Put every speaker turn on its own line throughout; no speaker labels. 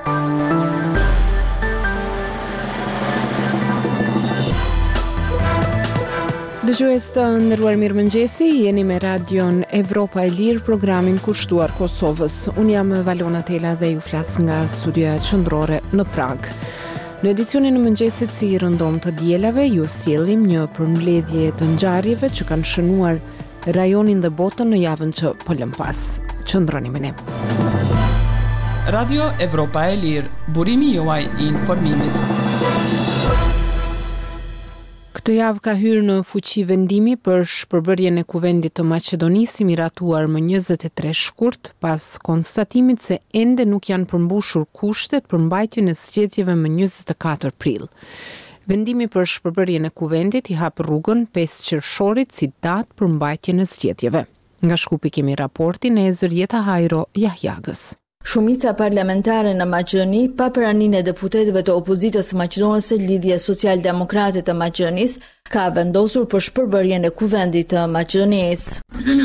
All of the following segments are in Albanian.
Dëgjues të nderuar, mirëmëngjesi, jeni me radion Evropa e Lirë, programin kushtuar Kosovës. Unë jam Valona Tela dhe ju flas nga studioja qendrore në Prag. Në edicionin e mëngjesit si i rëndom të dielave, ju sjellim një përmbledhje të ngjarjeve që kanë shënuar rajonin dhe botën në javën që po lëm pas. Qëndroni me ne.
Radio Evropa e Lirë, burimi juaj i informimit.
Këtë javë ka hyrë në fuqi vendimi për shpërbërjen e kuvendit të Maqedonisë i miratuar më 23 shkurt pas konstatimit se ende nuk janë përmbushur kushtet për mbajtjen e zgjedhjeve më 24 prill. Vendimi për shpërbërjen e kuvendit i hap rrugën 5 qershorit si datë për mbajtjen e zgjedhjeve. Nga Shkupi kemi raportin e Zërjeta Hajro Jahjagës.
Shumica parlamentare në Maqedoni, pa praninë e deputetëve të opozitës maqedonëse Lidhja Social-Demokrate të Maqedonisë, ka vendosur për shpërbërjen e kuvendit të Maqedonisë.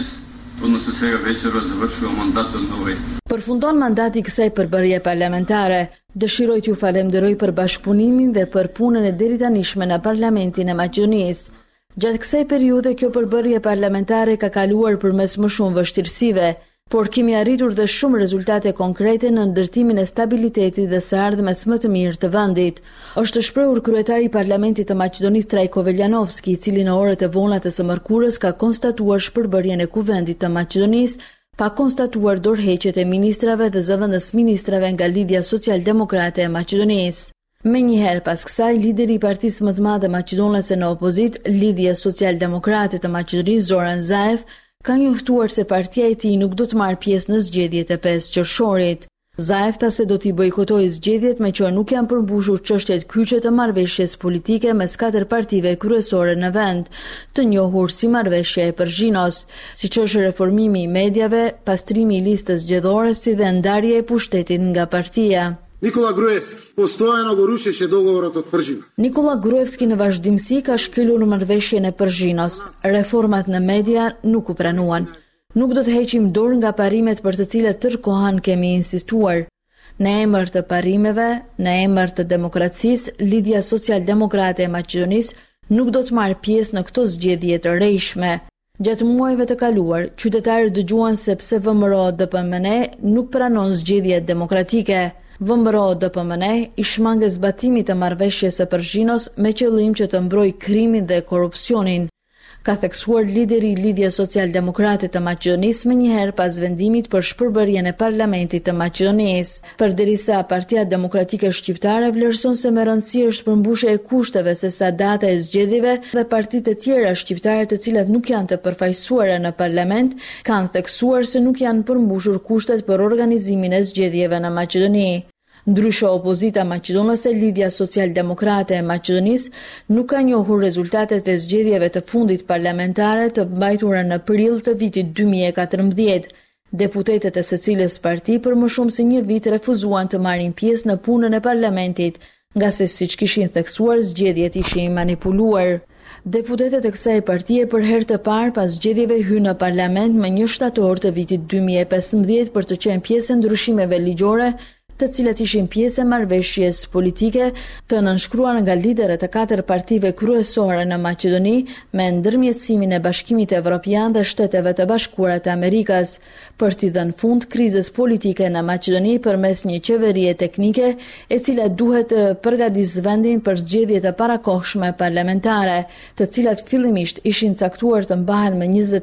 Përfundon mandati kësaj përbërje parlamentare. Dëshiroj t'ju falenderoj për bashkëpunimin dhe për punën e deritanishme në Parlamentin e Maqedonisë. Gjatë kësaj periudhe kjo përbërje parlamentare ka kaluar përmes më shumë vështirësive, por kemi arritur dhe shumë rezultate konkrete në ndërtimin e stabilitetit dhe së ardhmes më të mirë të vendit. Është shprehur kryetari i Parlamentit të Maqedonisë Trajko Veljanovski, i cili në orët e vona të së mërkurës ka konstatuar shpërbërjen e kuvendit të Maqedonisë, pa konstatuar dorëheqjet e ministrave dhe zëvendës ministrave nga Lidhja Social-Demokrate e Maqedonisë. Menjëherë pas kësaj, lideri i partisë më të madhe maqedonese në opozit, Lidhja Social-Demokrate të Maqedonisë Zoran Zaev, ka njoftuar se partia e tij nuk do të marrë pjesë në zgjedhjet e 5 qershorit. Zaev tha se do t'i bojkotojë zgjedhjet me që nuk janë përmbushur çështjet kyçe të marrëveshjes politike mes 4 partive kryesore në vend, të njohur si marrëveshja e Përzhinos, siç është reformimi i mediave, pastrimi i listës zgjedhore si dhe ndarja e pushtetit nga partia.
Nikola Gruevski, postojano gorušeše dogovorat od Përzhina.
Nikola Gruevski në vazhdimsi ka shkelur marrëveshjen e Përzhinos. Reformat në media nuk u pranuan. Nuk do të heqim dorë nga parimet për të cilat tërkohën kemi insistuar. Në emër të parimeve, në emër të demokracisë, Lidhja Social-Demokrate e Maqedonisë nuk do të marrë pjesë në këto zgjedhje të rrejshme. Gjatë muajve të kaluar, qytetarët dëgjuan se pse VMRO-DPMNE nuk pranon zgjedhjet demokratike. VMRO-DPMNE i shmanget zbatimit të marrëveshjes së Përzhinos me qëllim që të mbrojë krimin dhe korrupsionin, ka theksuar lideri i Lidhjes Social-Demokrate të Maqedonisë menjëherë pas vendimit për shpërbërjen e Parlamentit të Maqedonisë. Përderisa Partia Demokratike Shqiptare vlerëson se me rëndësi është përmbushja e kushteve sesa data e zgjedhjeve dhe partitë e tjera shqiptare të cilat nuk janë të përfaqësuara në parlament kanë theksuar se nuk janë përmbushur kushtet për organizimin e zgjedhjeve në Maqedoni. Ndryshe opozita maqedonese, Lidhja Social-Demokrate e Maqedonisë nuk ka njohur rezultatet e zgjedhjeve të fundit parlamentare të mbajtura në prill të vitit 2014. Deputetët e secilës parti për më shumë se një vit refuzuan të marrin pjesë në punën e parlamentit, nga se siç kishin theksuar zgjedhjet ishin manipuluar. Deputetët e kësaj partie për herë të parë pas zgjedhjeve hynë në parlament më 1 shtator të vitit 2015 për të qenë pjesë e ndryshimeve ligjore të cilat ishin pjesë e marrëveshjes politike të nënshkruar nga liderët e 4 partive kryesore në Maqedoni me ndërmjetësimin e Bashkimit Evropian dhe Shteteve të Bashkuara të Amerikës, për t'i dhënë fund krizës politike në Maqedoni përmes një qeverie teknike e cila duhet të përgatisë vendin për zgjedhjet e parakohshme parlamentare, të cilat fillimisht ishin caktuar të mbahen më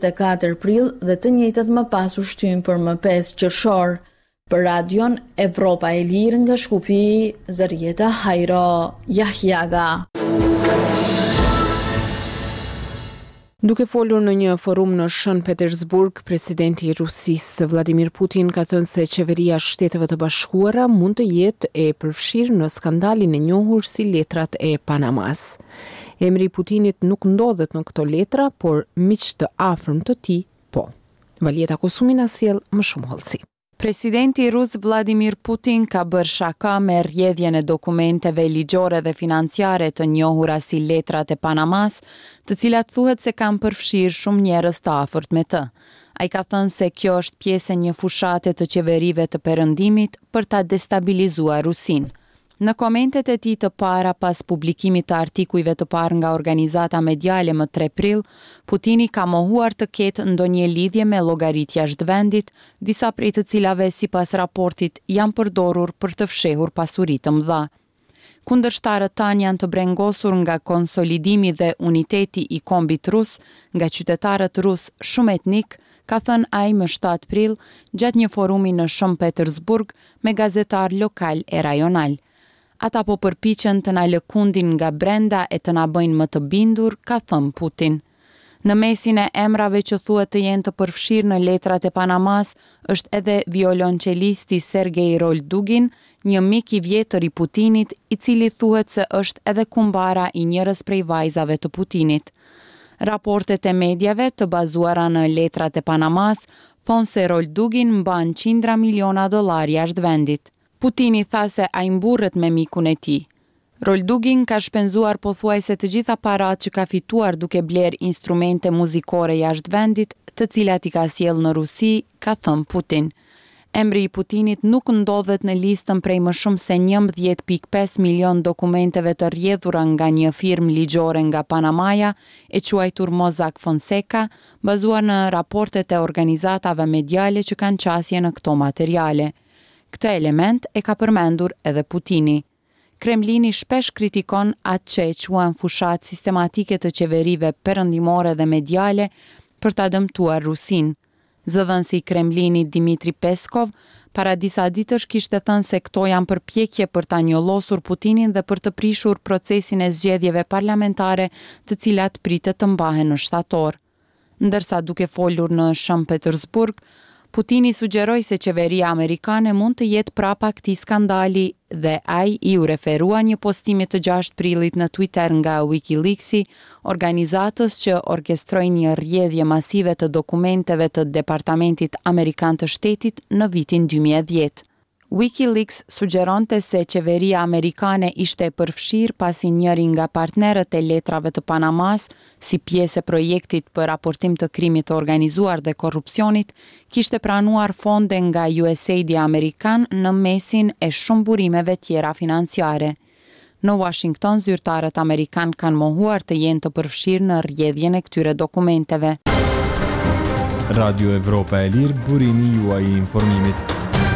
24 prill dhe të njëjtat më pas u shtyn për më 5 qershor. Për radion Evropa e Lirë nga Shkupi, Zërjeta Hajro Jahjaga.
Duke folur në një forum në Shën Petersburg, presidenti i Rusisë Vladimir Putin ka thënë se qeveria e Shteteve të Bashkuara mund të jetë e përfshirë në skandalin e njohur si letrat e Panamas. Emri i Putinit nuk ndodhet në këto letra, por miq të afërm të tij po. Valjeta Kosumi na sjell më shumë hollësi.
Presidenti rus Vladimir Putin ka bërë shaka me rrjedhjen e dokumenteve ligjore dhe financiare të njohura si letrat e Panamas, të cilat thuhet se kanë përfshirë shumë njerëz të afërt me të. Ai ka thënë se kjo është pjesë e një fushate të qeverive të perëndimit për ta destabilizuar Rusinë. Në komentet e tij të para pas publikimit të artikujve të parë nga organizata mediale më 3 prill, Putini ka mohuar të ketë ndonjë lidhje me llogaritja jashtë vendit, disa prej të cilave sipas raportit janë përdorur për të fshehur pasuri të mëdha. Kundërshtarët tanë janë të brengosur nga konsolidimi dhe uniteti i kombit rus, nga qytetarët rus shumë etnik, ka thënë ai më 7 prill gjatë një forumi në Shën Petersburg me gazetar lokal e rajonal. Ata po përpiqen të na lëkundin nga brenda e të na bëjnë më të bindur, ka thënë Putin. Në mesin e emrave që thuhet të jenë të përfshirë në letrat e Panamas, është edhe violonçelisti Sergej Roldugin, një mik i vjetër i Putinit, i cili thuhet se është edhe kumbara i njërës prej vajzave të Putinit. Raportet e medjave të bazuara në letrat e Panamas thonë se Roldugin mban $100 miliona jashtë vendit. Putini tha se ai mburret me mikun e tij. Roldugin ka shpenzuar pothuajse të gjitha paratë që ka fituar duke bler instrumente muzikore jashtë vendit, të cilat i ka sjellë në Rusi, ka thënë Putin. Emri i Putinit nuk ndodhet në listën prej më shumë se 11.5 milion dokumenteve të rrjedhura nga një firmë ligjore nga Panamaja, e quajtur Mossack Fonseca, bazuar në raportet e organizatave mediale që kanë qasje në këto materiale. Këtë element e ka përmendur edhe Putini. Kremlini shpesh kritikon atë që e quan fushat sistematike të qeverive perëndimore dhe mediale për ta dëmtuar Rusinë. Zëdhënësi i Kremlinit Dmitri Peskov para disa ditësh kishte thënë se këto janë përpjekje për ta njollosur Putinin dhe për të prishur procesin e zgjedhjeve parlamentare, të cilat pritet të mbahen në shtator. Ndërsa duke folur në Shën Petersburg, Putini sugjeroi se qeveria amerikane mund të jetë prapa këtij skandali dhe ai i u referua një postimi të 6 prillit në Twitter nga WikiLeaks, organizatës që orkestroi një rrjedhje masive të dokumenteve të Departamentit Amerikan të Shtetit në vitin 2010. WikiLeaks sugjeronte se qeveria amerikane ishte e përfshirë pasi njëri nga partnerët e letrave të Panamas, si pjesë e projektit për raportim të krimit të organizuar dhe korrupsionit, kishte pranuar fonde nga USAID amerikan në mesin e shumë burimeve tjera financiare. Në Washington, zyrtarët amerikan kanë mohuar të jenë të përfshirë në rrjedhjen e këtyre dokumenteve.
Radio Evropa e Lirë, burimi juaj i informimit.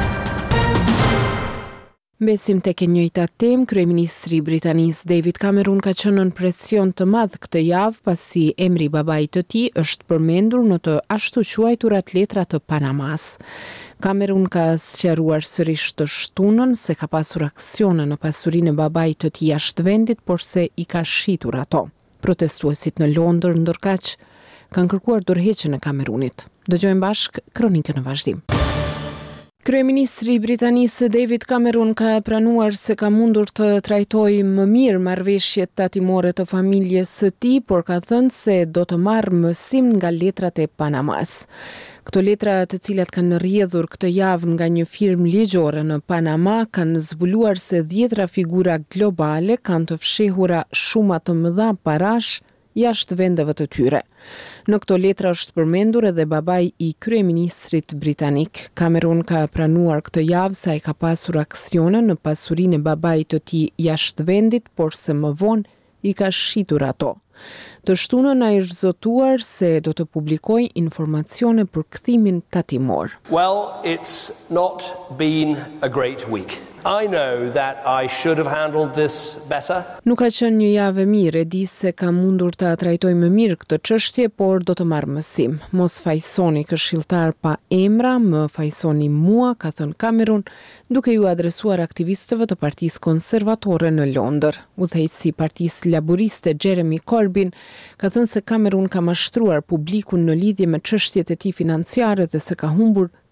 Besim tek e njëjta temë, kryeministri britanis David Cameron ka qenë në presion të madh këtë javë pasi emri i babait të tij është përmendur në të ashtu quajturat letra të Panamas. Cameron ka sqaruar sërish të shtunën se ka pasur aksione në pasurinë e babait të tij jashtë vendit, por se i ka shitur ato. Protestuesit në Londër ndërkaq kanë kërkuar dorëheqjen e Cameronit. Dëgjojmë bashk kronikën në vazhdim. Kryeministri britanisë David Cameron ka pranuar se ka mundur të trajtojë më mirë marrëveshjet tatimore të familjes së tij, por ka thënë se do të marrë mësim nga letrat e Panamas. Këto letra, të cilat kanë rrjedhur këtë javë nga një firmë ligjore në Panama, kanë zbuluar se 10 figura globale kanë të fshehura shuma të mëdha parash jashtë vendeve të tyre. Në këto letra është përmendur edhe babai i kryeministrit britanik. Cameron ka pranuar këtë javë se ai ka pasur aksione në pasurinë e babait të tij jashtë vendit, por se më vonë i ka shitur ato. Të shtunën ai është zotuar se do të publikojë informacione për kthimin tatimor.
Well, it's not been a great week. I know that I should have handled this better.
Nuk ka qenë një javë e mirë, e di se kam mundur ta trajtoj më mirë këtë çështje, por do të marr mësim. Mos fajsoni këshilltar pa emra, më fajsoni mua, ka thënë Cameron, duke ju adresuar aktivistëve të Partisë Konservatore në Londër. Udhëheqësi i Partisë Laboriste Jeremy Corbyn ka thënë se Cameron ka mashtruar publikun në lidhje me çështjet e tij financiare dhe se ka humbur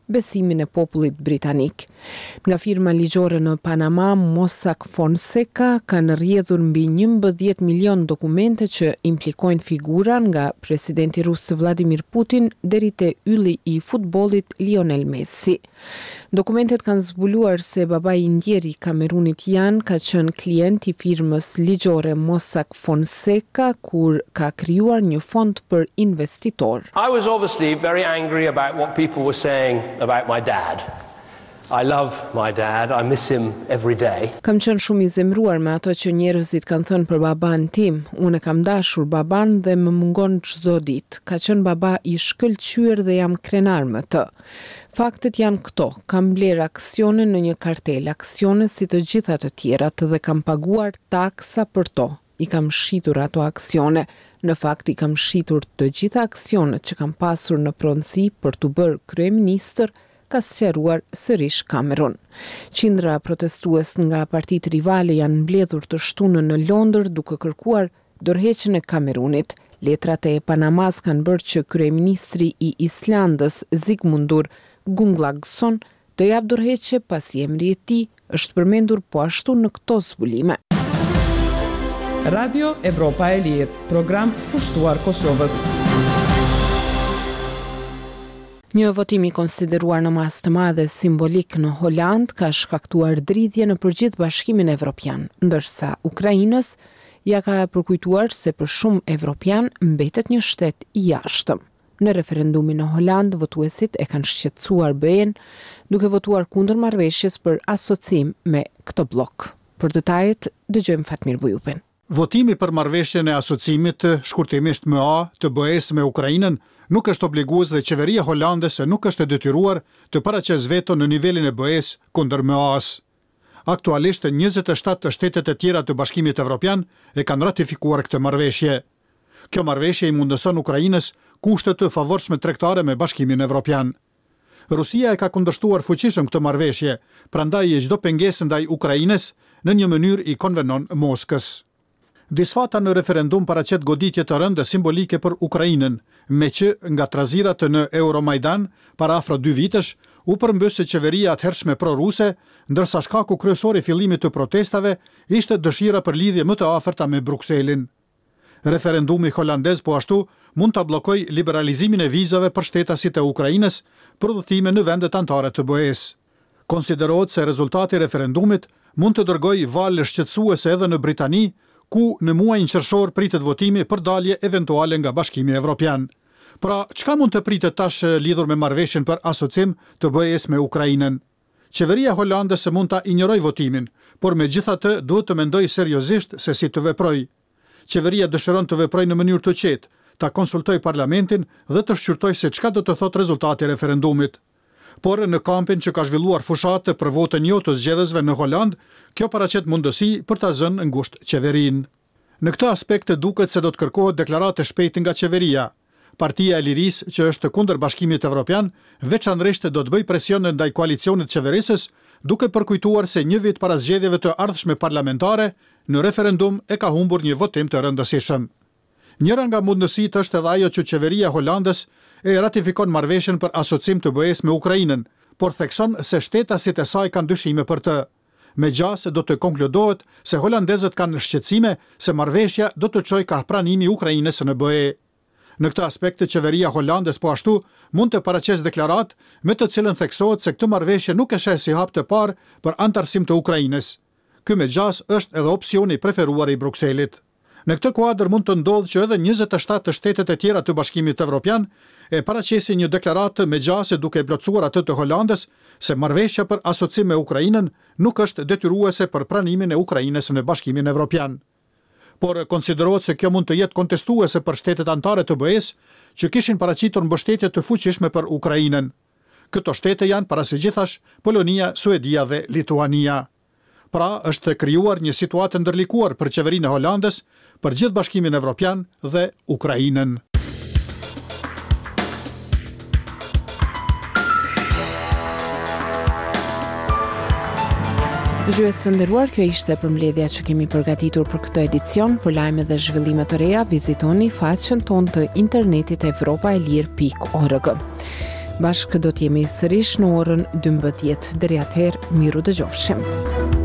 besimin e popullit britanik. Nga firma ligjore në Panama, Mossack Fonseca kanë rrjedhur mbi 11 milion dokumente që implikojnë figura nga presidenti rus Vladimir Putin deri te ylli i futbollit Lionel Messi. Dokumentet kanë zbuluar se babai i ndjeri i Kamerunit ka qenë klient i firmës ligjore Mossack Fonseca kur ka krijuar një fond për investitor.
I was obviously very angry about what people were saying about my dad. I love my dad, I miss him every day.
Kam qenë shumë i zemruar me ato që njerëzit kanë thënë për baban tim. Unë kam dashur baban dhe më mungon çdo ditë. Ka qenë baba i shkëlqyer dhe jam krenar me të. Faktet janë këto. Kam bler aksione në një kartel, aksione si të gjitha të tjerat dhe kam paguar taksa për to. I kam shitur ato aksione. Në fakt I kam shitur të gjitha aksionet që kam pasur në pronësi për të bërë kryeministër, ka sqaruar sërish Cameron. Qindra protestues nga partitë rivale janë mbledhur të shtunën në Londër duke kërkuar dorëheqjen e Cameronit. Letrat e Panamas kanë bërë që kryeministri I Islandës Sigmundur Gunnlaugsson të jap dorëheqje pasi emri I tij është përmendur po ashtu në këto zbulime.
Radio Evropa e Lirë, program pushtuar Kosovës.
Një votim I konsideruar në mas të madhe simbolik në Holand ka shkaktuar dridhje në përgjithë Bashkimin Evropian, ndërsa Ukrainës ja ka përkujtuar se për shumë evropian mbetet një shtet I jashtëm. Në referendumin në Holand, votuesit e kanë shqetësuar BE-n duke votuar kundër marrëveshjes për asocim me këtë blok. Për detajet, dëgjojmë Fatmir Bujupin.
Votimi për marrëveshjen e asocimit, shkurtimisht MA, të BE-s me Ukrainën, nuk është obligues dhe qeveria holandese nuk është e detyruar të paraqesë veto në nivelin e BE-s kundër MA-s. Aktualisht 27 të shtetet e tjera të Bashkimit Evropian e kanë ratifikuar këtë marrëveshje. Kjo marrëveshje I mundëson Ukrainës kushte të favorshme tregtare me Bashkimin Evropian. Rusia e ka kundërshtuar fuqishëm këtë marrëveshje, prandaj çdo pengesë ndaj Ukrainës në një mënyrë I konvenon Moskës. Disfata në referendum paraqet goditje të rënda simbolike për Ukrainën, me që nga trazirat në Euromajdan, para afro 2 vitesh, u përmbysë qeveria atëhershme pro-ruse, ndërsa shkaku kryesor I fillimit të protestave ishte dëshira për lidhje më të afërta me Brukselin. Referendumi holandez po ashtu mund ta bllokojë liberalizimin e vizave për shtetasit e Ukrainës për udhëtime në vendet anëtare të BE-s. Konsiderohet se rezultati I referendumit mund të dërgojë valë shqetësuese edhe në Britani, ku në muajin qershor pritet votimi për dalje eventuale nga Bashkimi Evropian. Pra, çka mund të pritet tash lidhur me marrëveshjen për asocim të BE-s me Ukrainën? Qeveria holandese mund ta injorojë votimin, por megjithatë duhet të mendojë seriozisht se si të veprojë. Qeveria dëshiron të veprojë në mënyrë të qetë, ta konsultojë parlamentin dhe të shqyrtojë se çka do të thotë rezultati I referendumit. Por në kampin që ka zhvilluar fushate për votën jo të zgjedhësve në Holand, kjo paraqet mundësi për ta zënë ngushtë qeverinë. Në këtë aspekt duket se do të kërkohet deklaratë shpejt nga qeveria. Partia e Lirisë, që është kundër Bashkimit Evropian, veçanërisht do të bëjë presion ndaj koalicionit qeverisës, duke përkujtuar se një vit para zgjedhjeve të ardhshme parlamentare, në referendum e ka humbur një votim të rëndësishëm. Njëra nga mundësitë është edhe ajo që qeveria holandes e ratifikon marrëveshjen për asocim të BE-s me Ukrainën, por thekson se shtetasit e saj kanë dyshime për të. Megjithëse do të konkludohet se holandezët kanë shqetësime se marrëveshja do të çojë ka pranimi I Ukrainës në BE. Në këtë aspekt qeveria holandes po ashtu mund të paraqesë deklaratë me të cilën theksohet se këtë marrëveshje nuk e sheh si hap të parë për antarësim të Ukrainës. Ky megjithëse është edhe opsioni I preferuar I Brukselit. Në këtë kuadër mund të ndodhë që edhe 27 të shtetet e tjera të Bashkimit Evropian e paraqesin një deklaratë megjithëse duke plotësuar atë të Holandës se marrëveshja për asocim me Ukrainën nuk është detyruese për pranimin e Ukrainës në Bashkimin Evropian. Por konsiderohet se kjo mund të jetë kontestuese për shtetet anëtare të BE-s që kishin paraqitur mbështetje të fuqishme për Ukrainën. Këto shtete janë parasëgjithash Polonia, Suedia dhe Lituania. Pra, është krijuar një situatë ndërlikuar për qeverinë e Holandës, për gjithë Bashkimin Evropian dhe Ukrainën.
Dëgjues të nderuar, kjo ishte përmbledhja që kemi përgatitur për këtë edicion. Për lajme dhe zhvillime të reja, vizitoni faqen tonë të internetit evropaelir.org. Bashkë do t'jemi sërish në orën 12. Deri atëherë, miru dëgjofshim.